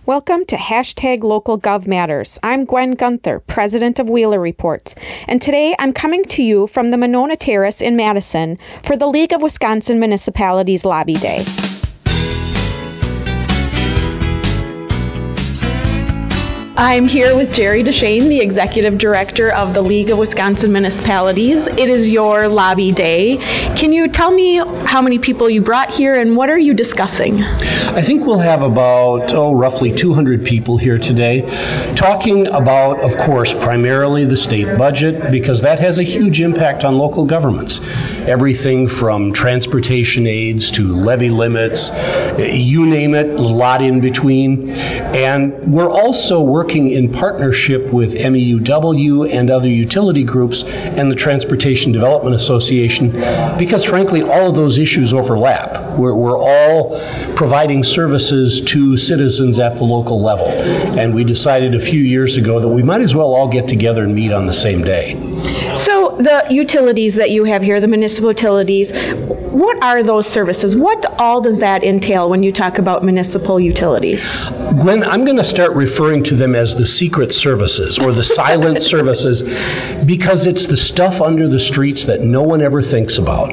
Welcome to #LocalGovMatters. I'm Gwen Gunther, president of Wheeler Reports, and today I'm coming to you from the Monona Terrace in Madison for the League of Wisconsin Municipalities Lobby Day. I'm here with Jerry DeShane, the Executive Director of the League of Wisconsin Municipalities. It is your lobby day. Can you tell me how many people you brought here and what are you discussing? I think we'll have about, roughly 200 people here today talking about, of course, primarily the state budget, because that has a huge impact on local governments. Everything from transportation aids to levy limits, you name it, a lot in between. And we're also working in partnership with MEUW and other utility groups and the Transportation Development Association, because frankly, all of those issues overlap. We're all providing services to citizens at the local level. And we decided a few years ago that we might as well all get together and meet on the same day. So the utilities that you have here, the municipal utilities, what are those services? What all does that entail when you talk about municipal utilities? Gwen, I'm going to start referring to them as the secret services or the silent services, because it's the stuff under the streets that no one ever thinks about.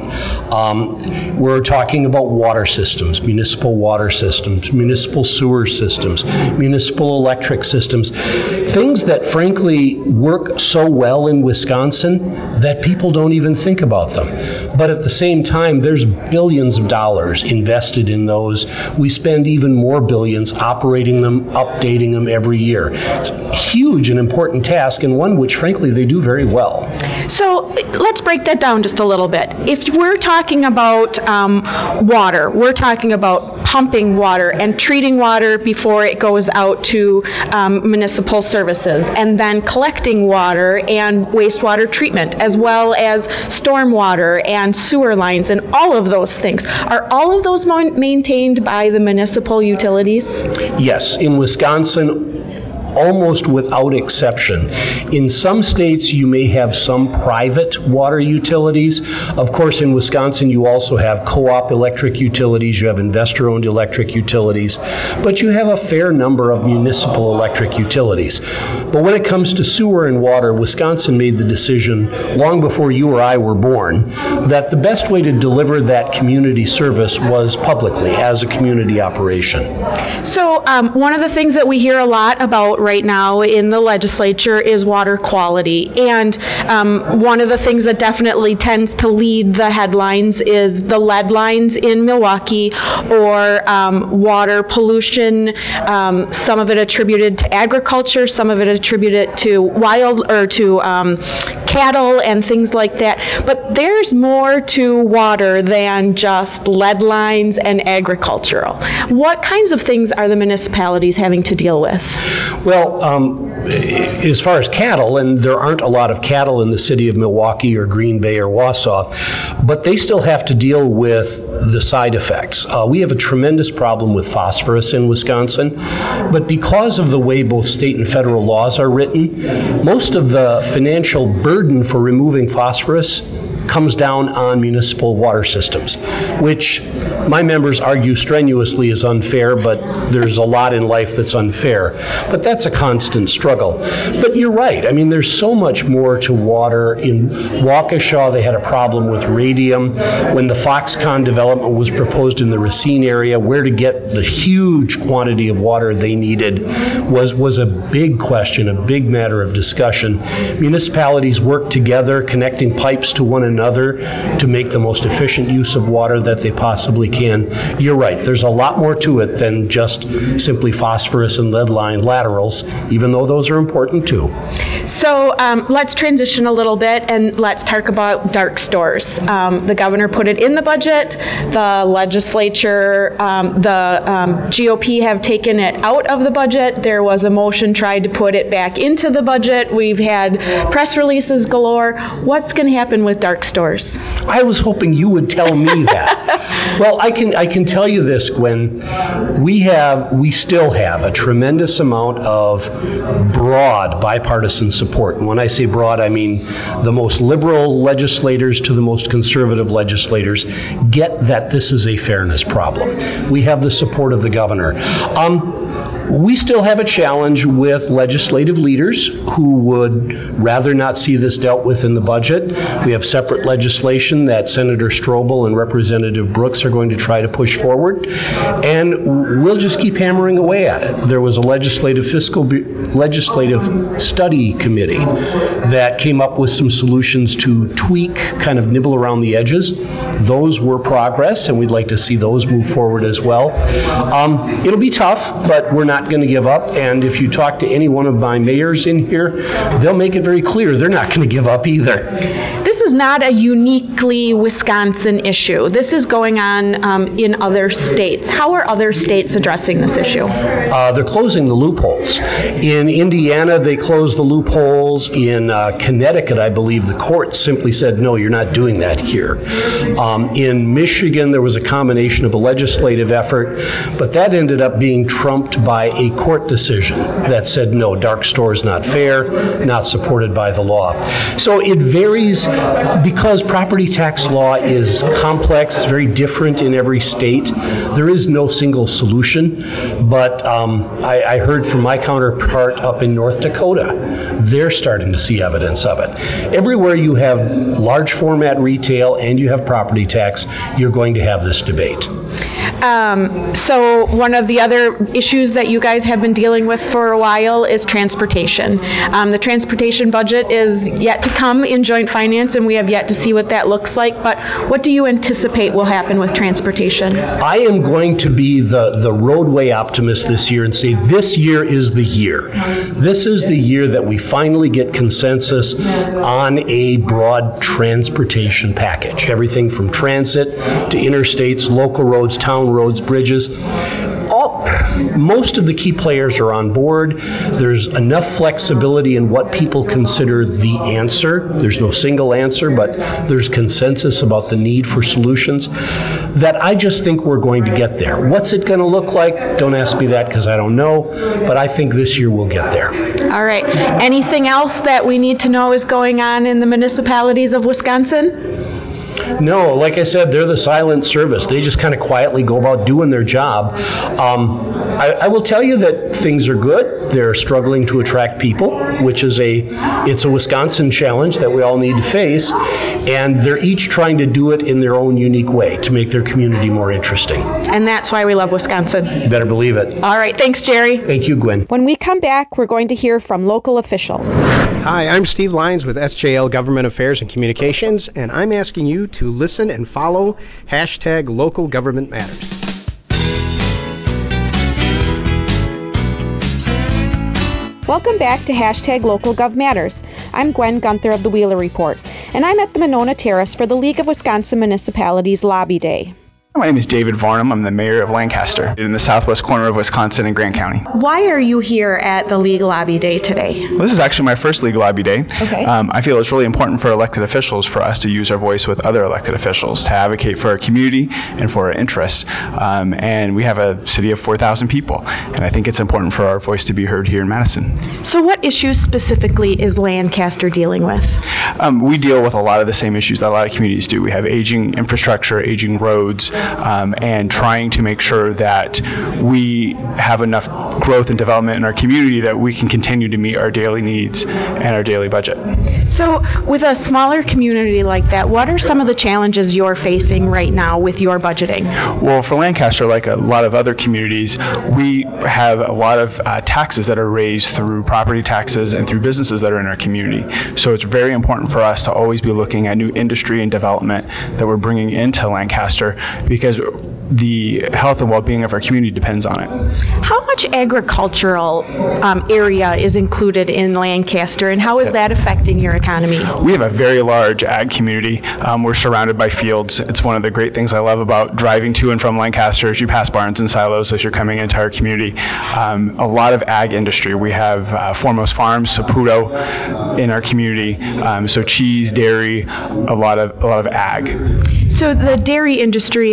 We're talking about water systems, municipal water systems, municipal sewer systems, municipal electric systems, things that frankly work so well in Wisconsin that people don't even think about them. But at the same time, there's billions of dollars invested in those. We spend even more billions operating them, updating them every year. It's a huge and important task, and one which frankly they do very well. So let's break that down just a little bit. If we're talking about water, we're talking about pumping water and treating water before it goes out to municipal services, and then collecting water and wastewater treatment, as well as stormwater and sewer lines and all of those things. Are all of those maintained by the municipal utilities? Yes, in Wisconsin, almost without exception. In some states, you may have some private water utilities. Of course, in Wisconsin, you also have co-op electric utilities, you have investor-owned electric utilities, but you have a fair number of municipal electric utilities. But when it comes to sewer and water, Wisconsin made the decision long before you or I were born that the best way to deliver that community service was publicly as a community operation. So one of the things that we hear a lot about right now in the legislature is water quality. And one of the things that definitely tends to lead the headlines is the lead lines in Milwaukee, or water pollution, some of it attributed to agriculture, some of it attributed to cattle and things like that. But there's more to water than just lead lines and agricultural. What kinds of things are the municipalities having to deal with? Well, as far as cattle, and there aren't a lot of cattle in the city of Milwaukee or Green Bay or Wausau, but they still have to deal with the side effects. We have a tremendous problem with phosphorus in Wisconsin, but because of the way both state and federal laws are written, most of the financial burden for removing phosphorus comes down on municipal water systems, which my members argue strenuously is unfair, but there's a lot in life that's unfair. But that's a constant struggle. But you're right. I mean, there's so much more to water. In Waukesha, they had a problem with radium. When the Foxconn development was proposed in the Racine area, where to get the huge quantity of water they needed was a big question, a big matter of discussion. Municipalities work together, connecting pipes to one another to make the most efficient use of water that they possibly can. You're right, there's a lot more to it than just simply phosphorus and lead line laterals, even though those are important too. So let's transition a little bit and let's talk about dark stores. The governor put it in the budget. The legislature, the GOP have taken it out of the budget. There was a motion tried to put it back into the budget. We've had press releases galore. What's going to happen with dark stores? I was hoping you would tell me that. Well, I can tell you this, Gwen. We still have a tremendous amount of broad bipartisan support. And when I say broad, I mean the most liberal legislators to the most conservative legislators get that this is a fairness problem. We have the support of the governor. We still have a challenge with legislative leaders who would rather not see this dealt with in the budget. We have separate legislation that Senator Strobel and Representative Brooks are going to try to push forward, and we'll just keep hammering away at it. There was a legislative study committee that came up with some solutions to tweak, kind of nibble around the edges. Those were progress, and we'd like to see those move forward as well. It'll be tough, but we're not going to give up, and if you talk to any one of my mayors in here, they'll make it very clear they're not going to give up either. This is not a uniquely Wisconsin issue. This is going on in other states. How are other states addressing this issue? They're closing the loopholes. In Indiana, they closed the loopholes. In Connecticut, I believe the court simply said, no, you're not doing that here. In Michigan, there was a combination of a legislative effort, but that ended up being trumped by a court decision that said, no, dark store is not fair, not supported by the law. So it varies because property tax law is complex, it's very different in every state. There is no single solution, but I heard from my counterpart up in North Dakota, they're starting to see evidence of it. Everywhere you have large format retail and you have property tax, you're going to have this debate. So one of the other issues that you guys have been dealing with for a while is transportation. The transportation budget is yet to come in joint finance, and we have yet to see what that looks like. But what do you anticipate will happen with transportation? I am going to be the roadway optimist this year and say this year is the year. This is the year that we finally get consensus on a broad transportation package. Everything from transit to interstates, local roads, town roads, bridges. Most of the key players are on board. There's enough flexibility in what people consider the answer. There's no single answer, but there's consensus about the need for solutions that I just think we're going to get there. What's it going to look like? Don't ask me that because I don't know, but I think this year we'll get there. All right. Anything else that we need to know is going on in the municipalities of Wisconsin? No, like I said, they're the silent service. They just kind of quietly go about doing their job. I will tell you that things are good. They're struggling to attract people, which is it's a Wisconsin challenge that we all need to face, and they're each trying to do it in their own unique way to make their community more interesting. And that's why we love Wisconsin. You better believe it. All right, thanks, Jerry. Thank you, Gwen. When we come back, we're going to hear from local officials. Hi, I'm Steve Lyons with SJL Government Affairs and Communications, and I'm asking you to listen and follow #LocalGovernmentMatters. Welcome back to #LocalGovMatters. I'm Gwen Gunther of the Wheeler Report, and I'm at the Monona Terrace for the League of Wisconsin Municipalities Lobby Day. My name is David Varnum. I'm the mayor of Lancaster in the southwest corner of Wisconsin and Grant County. Why are you here at the League Lobby Day today? Well, this is actually my first League Lobby Day. Okay. I feel it's really important for elected officials for us to use our voice with other elected officials to advocate for our community and for our interests. And we have a city of 4,000 people, and I think it's important for our voice to be heard here in Madison. So what issues specifically is Lancaster dealing with? We deal with a lot of the same issues that a lot of communities do. We have aging infrastructure, aging roads, and trying to make sure that we have enough growth and development in our community that we can continue to meet our daily needs and our daily budget. So with a smaller community like that, what are some of the challenges you're facing right now with your budgeting? Well, for Lancaster, like a lot of other communities, we have a lot of taxes that are raised through property taxes and through businesses that are in our community. So it's very important for us to always be looking at new industry and development that we're bringing into Lancaster, because the health and well-being of our community depends on it. How much agricultural area is included in Lancaster, and how is that affecting your economy? We have a very large ag community. We're surrounded by fields. It's one of the great things I love about driving to and from Lancaster as you pass barns and silos as you're coming into our community. A lot of ag industry. We have Foremost Farms, Saputo in our community. So cheese, dairy, a lot of ag. So the dairy industry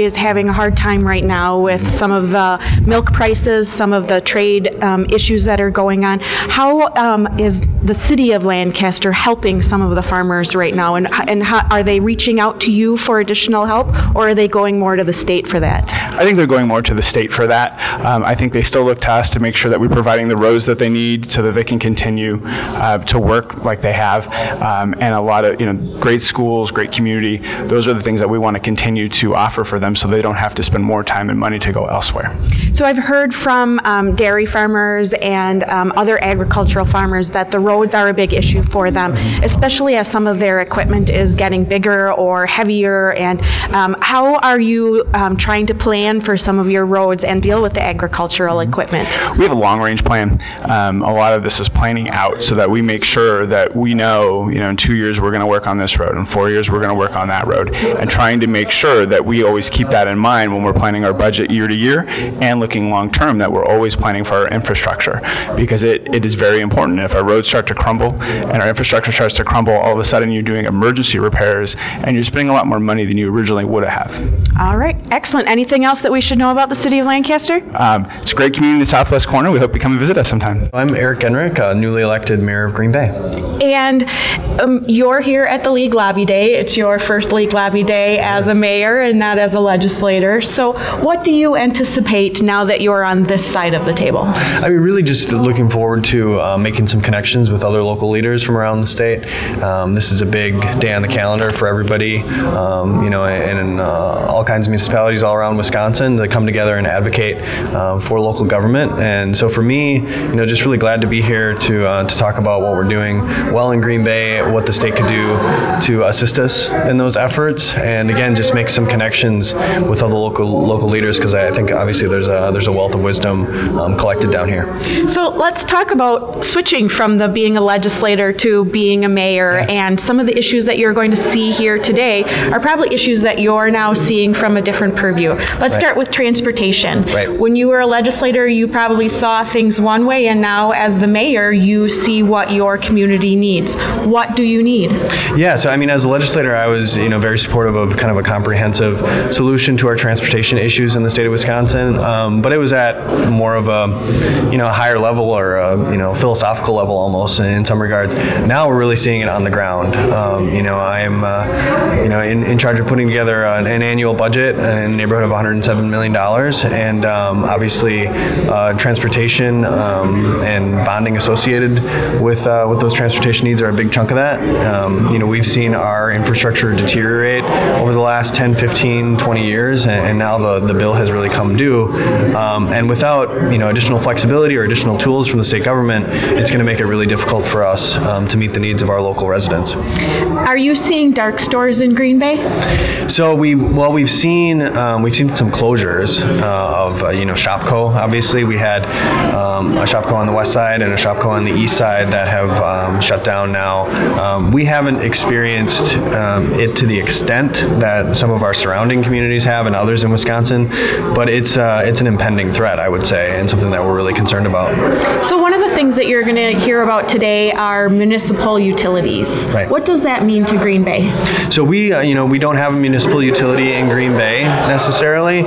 is having a hard time right now with some of the milk prices, some of the trade issues that are going on. How is the city of Lancaster helping some of the farmers right now, and how, are they reaching out to you for additional help, or are they going more to the state for that? I think they're going more to the state for that. I think they still look to us to make sure that we're providing the roads that they need so that they can continue to work like they have, and a lot of great schools, great community. Those are the things that we want to continue to offer for them so they don't have to spend more time and money to go elsewhere. So I've heard from dairy farmers and other agricultural farmers that the roads are a big issue for them, especially as some of their equipment is getting bigger or heavier. And how are you trying to plan for some of your roads and deal with the agricultural equipment? We have a long-range plan. A lot of this is planning out so that we make sure that we know, in 2 years we're going to work on this road, in 4 years we're going to work on that road, and trying to make sure that we always keep that in mind when we're planning our budget year to year and looking long-term, that we're always planning for our infrastructure, because it is very important. If our roads start to crumble and our infrastructure starts to crumble, all of a sudden you're doing emergency repairs and you're spending a lot more money than you originally would have. All right, excellent. Anything else that we should know about the city of Lancaster? It's a great community in the southwest corner. We hope you come and visit us sometime. I'm Eric Enrick, newly elected mayor of Green Bay. And you're here at the League Lobby Day. It's your first League Lobby Day as a mayor and not as a legislator. So what do you anticipate now that you're on this side of the table? I mean, really just looking forward to making some connections with other local leaders from around the state. This is a big day on the calendar for everybody, and all kinds of municipalities all around Wisconsin to come together and advocate for local government. And so for me, just really glad to be here to talk about what we're doing well in Green Bay, what the state could do to assist us in those efforts, and again, just make some connections with other local leaders, because I think obviously there's a wealth of wisdom collected down here. So let's talk about switching from being a legislator to being a mayor, and some of the issues that you're going to see here today are probably issues that you're now seeing from a different purview. Let's start with transportation. Right. When you were a legislator, you probably saw things one way, and now as the mayor, you see what your community needs. What do you need? Yeah, so I mean, as a legislator, I was very supportive of kind of a comprehensive solution to our transportation issues in the state of Wisconsin, but it was at more of a higher level, or a philosophical level almost in some regards. Now we're really seeing it on the ground. I am in charge of putting together an annual budget in the neighborhood of $107 million, and obviously transportation and bonding associated with those transportation needs are a big chunk of that. We've seen our infrastructure deteriorate over the last 10, 15, 20 years, and now the bill has really come due. And without additional flexibility or additional tools from the state government, it's going to make it really difficult for us to meet the needs of our local residents. Are you seeing dark stores in Green Bay? So we've seen some closures of Shopko. Obviously, we had a Shopko on the west side and a Shopko on the east side that have shut down now. We haven't experienced it to the extent that some of our surrounding communities have and others in Wisconsin, but it's an impending threat, I would say, and something that we're really concerned about. So one of the things that you're going to hear about today are municipal utilities. Right. What does that mean to Green Bay? So we don't have a municipal utility in Green Bay necessarily.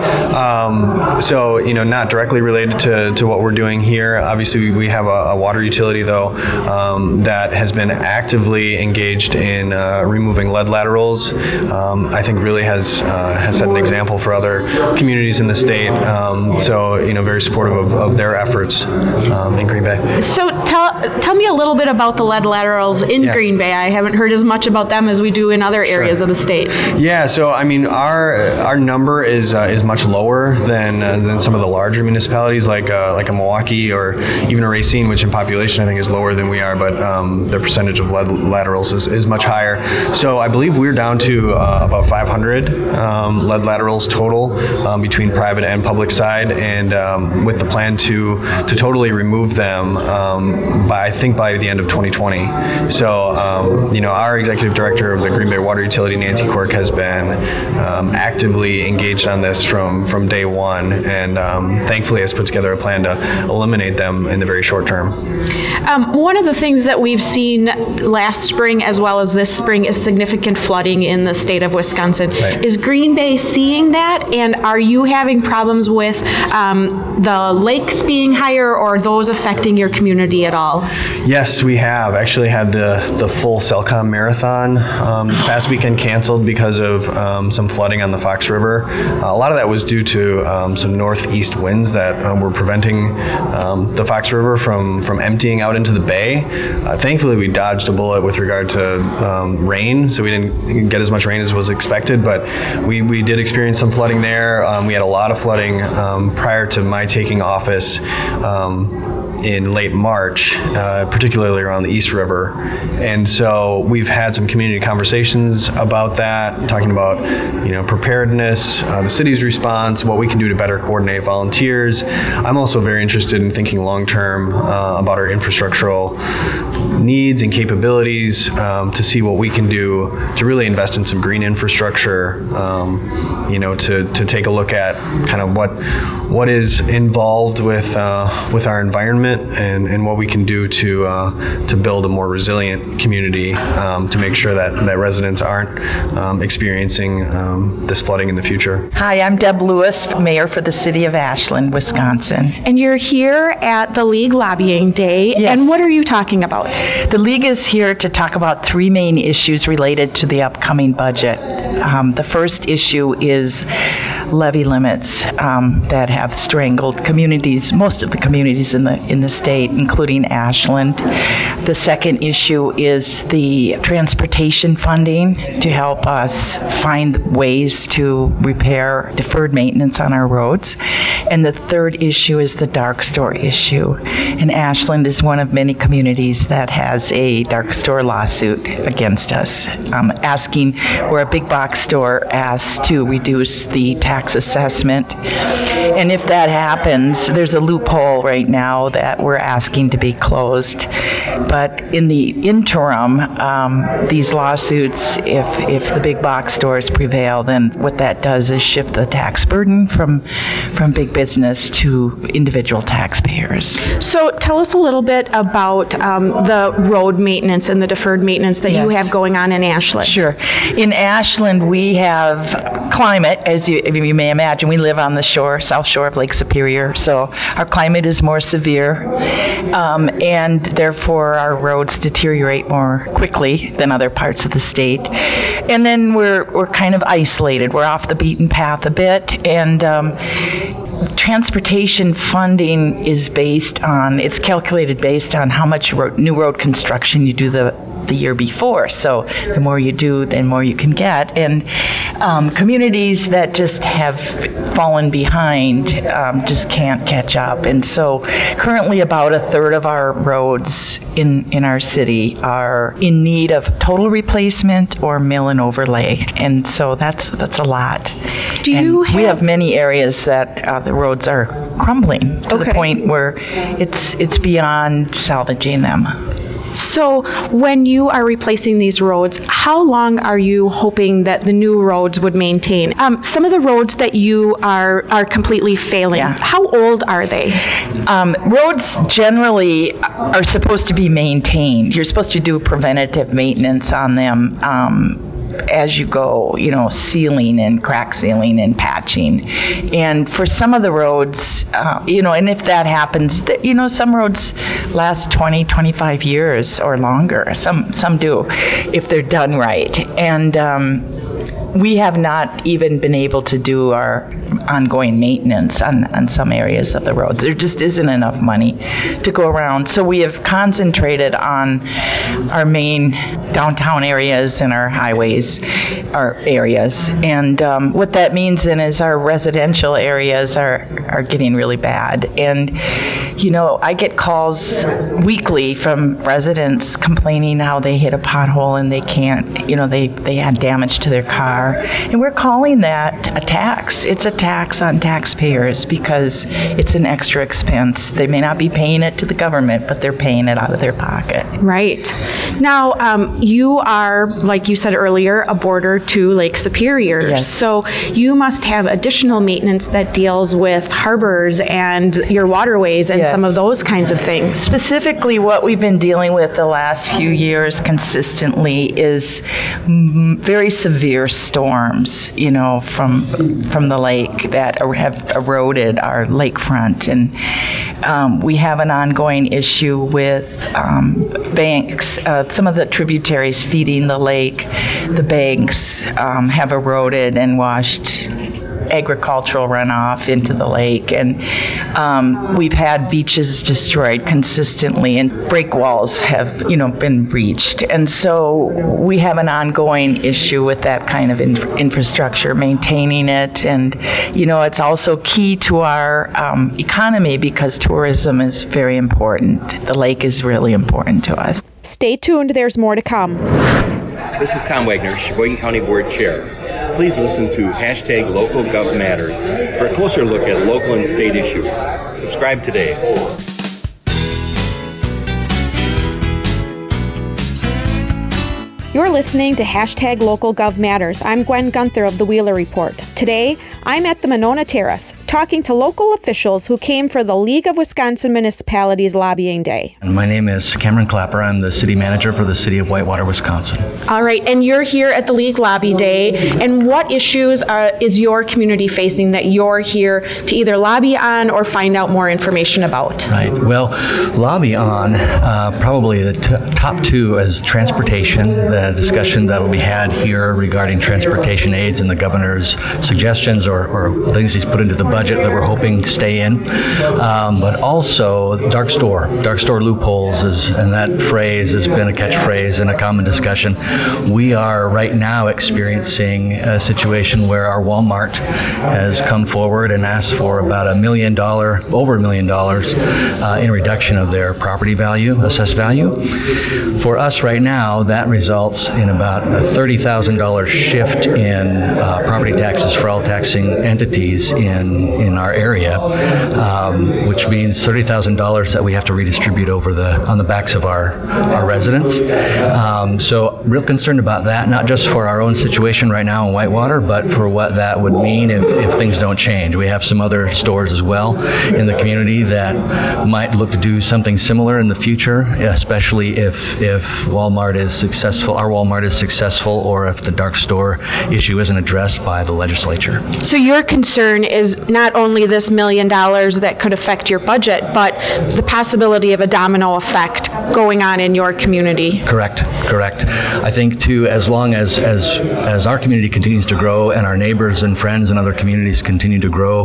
Not directly related to what we're doing here. Obviously, we have a water utility though that has been actively engaged in removing lead laterals. I think really has set an example for other communities in the state. Very supportive of their efforts in Green Bay. So tell me a little bit about the lead laterals in Green Bay. I haven't heard as much about them as we do in other areas of the state. Yeah, so I mean, our number is much lower than some of the larger municipalities like a Milwaukee or even a Racine, which in population I think is lower than we are, but their percentage of lead laterals is much higher. So I believe we're down to about 500 lead laterals total between private and public side, and with the plan to totally remove them by the end of 2020. So our executive director of the Green Bay Water Utility, Nancy Quirk, has been actively engaged on this from day one, and thankfully has put together a plan to eliminate them in the very short term. One of the things that we've seen last spring as well as this spring is significant flooding in the state of Wisconsin. Right. Is Green Bay seeing that? And are you having problems with the lakes being higher, or those affecting your community at all? Yes, we have actually had the full Cellcom Marathon this past weekend canceled because of some flooding on the Fox River. A lot of that was due to some northeast winds that were preventing the Fox River from emptying out into the bay. Thankfully, we dodged a bullet with regard to rain, so we didn't get as much rain as was expected, but we did experience some flooding there. We had a lot of flooding prior to my taking office in late March, particularly around the East River. And so we've had some community conversations about that, talking about, preparedness, the city's response, what we can do to better coordinate volunteers. I'm also very interested in thinking long-term about our infrastructural needs and capabilities to see what we can do to really invest in some green infrastructure, to take a look at kind of what is involved with our environment and what we can do to build a more resilient community to make sure that residents aren't experiencing this flooding in the future. Hi, I'm Deb Lewis, Mayor for the City of Ashland, Wisconsin. And you're here at the League Lobbying Day. Yes. And what are you talking about? The League is here to talk about three main issues related to the upcoming budget. The first issue is levy limits that have strangled communities, most of the communities in the state, including Ashland. The second issue is the transportation funding to help us find ways to repair deferred maintenance on our roads. And the third issue is the dark store issue. And Ashland is one of many communities that has a dark store lawsuit against us, we're a big box store asked to reduce the tax assessment. And if that happens, there's a loophole right now that we're asking to be closed. But in the interim, these lawsuits, if the big box stores prevail, then what that does is shift the tax burden from big business to individual taxpayers. So tell us a little bit about the road maintenance and the deferred maintenance that you have going on in Ashland. Sure. In Ashland, we have climate, as you may imagine. We live on the south shore of Lake Superior, so our climate is more severe, and therefore our roads deteriorate more quickly than other parts of the state. And then we're kind of isolated. We're off the beaten path a bit, and transportation funding is it's calculated based on how much new road construction you do the year before. So the more you do, the more you can get. And communities that just have fallen behind just can't catch up. And so currently about a third of our roads in our city are in need of total replacement or mill and overlay. And so that's a lot. We have many areas that the roads are crumbling to the point where it's beyond salvaging them. So when you are replacing these roads, how long are you hoping that the new roads would maintain? Some of the roads that you are completely failing, how old are they? Roads generally are supposed to be maintained. You're supposed to do preventative maintenance on them as you go, sealing and crack sealing and patching. And for some of the roads, and if that happens, some roads last 20, 25 years or longer. Some do, if they're done right. And we have not even been able to do our ongoing maintenance on some areas of the roads. There just isn't enough money to go around. So we have concentrated on our main downtown areas and our highways, our areas. And what that means then is our residential areas are getting really bad. And, I get calls weekly from residents complaining how they hit a pothole and they can't, they had damage to their car. And we're calling that a tax. It's a tax on taxpayers because it's an extra expense. They may not be paying it to the government, but they're paying it out of their pocket. Right. Now, you are, like you said earlier, a border to Lake Superior. Yes. So you must have additional maintenance that deals with harbors and your waterways and some of those kinds of things. Specifically, what we've been dealing with the last few years consistently is very severe storms, from the lake that have eroded our lakefront. And we have an ongoing issue with banks. Some of the tributaries feeding the lake, the banks have eroded and washed agricultural runoff into the lake, and we've had beaches destroyed consistently, and break walls have been breached, and so we have an ongoing issue with that kind of infrastructure, maintaining it. And it's also key to our economy because tourism is very important. The lake is really important to us. Stay tuned, there's more to come. This is Tom Wagner, Sheboygan County Board Chair. Please listen to #LocalGovMatters for a closer look at local and state issues. Subscribe today. You're listening to #LocalGovMatters. I'm Gwen Gunther of the Wheeler Report. Today, I'm at the Monona Terrace, talking to local officials who came for the League of Wisconsin Municipalities Lobbying Day. My name is Cameron Clapper. I'm the city manager for the city of Whitewater, Wisconsin. All right, and you're here at the League Lobby Day, and what issues is your community facing that you're here to either lobby on or find out more information about? Right, well, lobby on, probably the top two is transportation, the discussion that will be had here regarding transportation aids and the governor's suggestions or things he's put into the budget that we're hoping stay in, but also dark store loopholes and that phrase has been a catchphrase and a common discussion. We are right now experiencing a situation where our Walmart has come forward and asked for about over $1 million in reduction of their property value, assessed value. For us right now, that results in about a $30,000 shift in property taxes for all taxing entities in our area, which means $30,000 that we have to redistribute on the backs of our residents. So real concerned about that, not just for our own situation right now in Whitewater, but for what that would mean if things don't change. We have some other stores as well in the community that might look to do something similar in the future, especially if Walmart is successful, our Walmart is successful, or if the dark store issue isn't addressed by the legislature. So your concern is not only this $1 million that could affect your budget, but the possibility of a domino effect going on in your community. Correct. I think too, as long as our community continues to grow and our neighbors and friends and other communities continue to grow,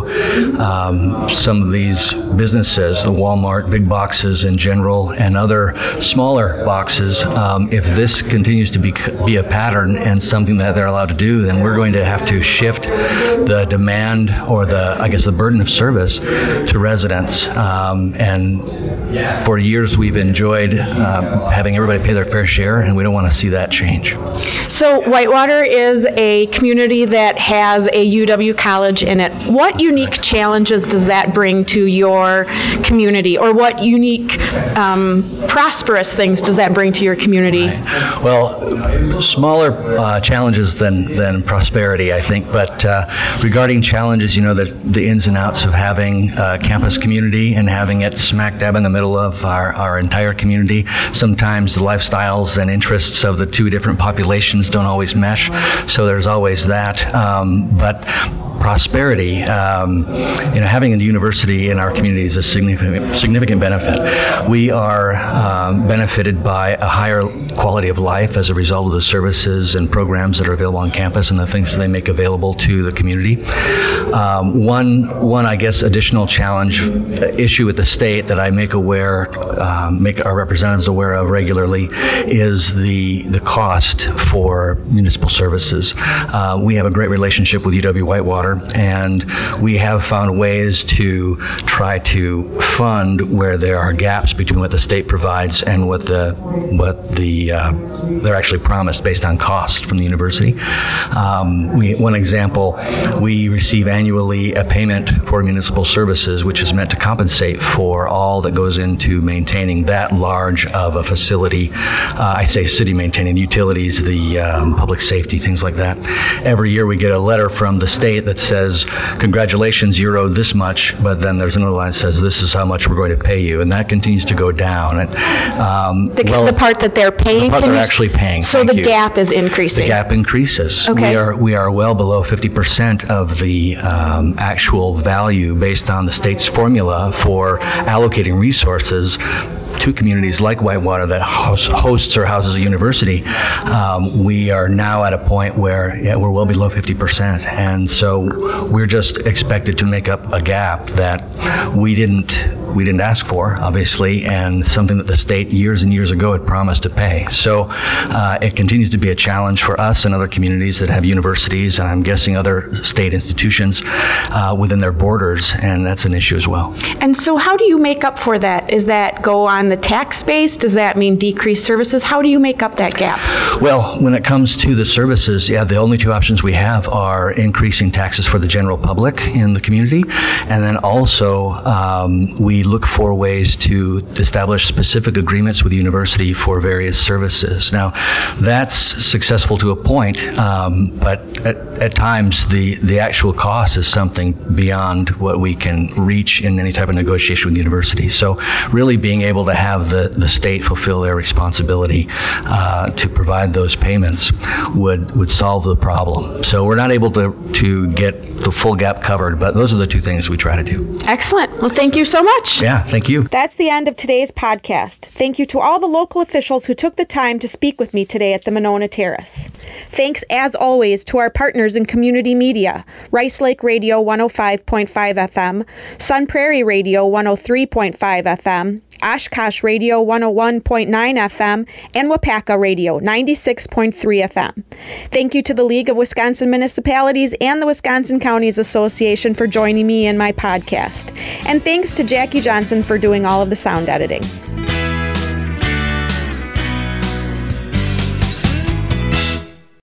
some of these businesses, the Walmart, big boxes in general, and other smaller boxes, if this continues to be a pattern and something that they're allowed to do, then we're going to have to shift the demand or the burden of service to residents. And for years we've enjoyed having everybody pay their fair share, and we don't want to see that change. So Whitewater is a community that has a UW College in it. What unique challenges does that bring to your community, or what unique prosperous things does that bring to your community? Right. Well, smaller challenges than prosperity, I think, but regarding challenges, the ins and outs of having a campus community and having it smack dab in the middle of our entire community. Sometimes the lifestyles and interests of the two different populations don't always mesh, so there's always that. But prosperity, having a university in our community is a significant benefit. We are benefited by a higher quality of life as a result of the services and programs that are available on campus and the things that they make available to the community. One additional challenge issue with the state that I make our representatives aware of regularly is the cost for municipal services. We have a great relationship with UW Whitewater, and we have found ways to try to fund where there are gaps between what the state provides and what they're actually promised based on cost from the university. One example, we receive annually a payment for municipal services, which is meant to compensate for all that goes into maintaining that large of a facility. I say city maintaining utilities, the public safety, things like that. Every year we get a letter from the state that says, congratulations, you're owed this much, but then there's another line that says, this is how much we're going to pay you, and that continues to go down. And, the part that they're paying? The part they're actually paying. So the gap is increasing? The gap increases. Okay. We are well below 50% of the actual value based on the state's formula for allocating resources to communities like Whitewater that hosts or houses a university. We are now at a point where we're well below 50%, and so we're just expected to make up a gap that we didn't ask for, obviously, and something that the state years and years ago had promised to pay. So it continues to be a challenge for us and other communities that have universities, and I'm guessing other state institutions within their borders, and that's an issue as well. And so how do you make up for that? Is that go on the tax base? Does that mean decreased services? How do you make up that gap? Well, when it comes to the services, the only two options we have are increasing taxes for the general public in the community, and then also we look for ways to establish specific agreements with the university for various services. Now, that's successful to a point, but at times the actual cost is something beyond what we can reach in any type of negotiation with the university. So really being able to have the state fulfill their responsibility to provide those payments would solve the problem. So we're not able to get the full gap covered, but those are the two things we try to do. Excellent. Well, thank you so much. Yeah, thank you. That's the end of today's podcast. Thank you to all the local officials who took the time to speak with me today at the Monona Terrace. Thanks, as always, to our partners in community media, Rice Lake Radio 105.5 FM, Sun Prairie Radio 103.5 FM, Oshkosh Radio 101.9 FM, and Wapaka Radio 96.3 FM. Thank you to the League of Wisconsin Municipalities and the Wisconsin Counties Association for joining me in my podcast. And thanks to Jackie Johnson for doing all of the sound editing.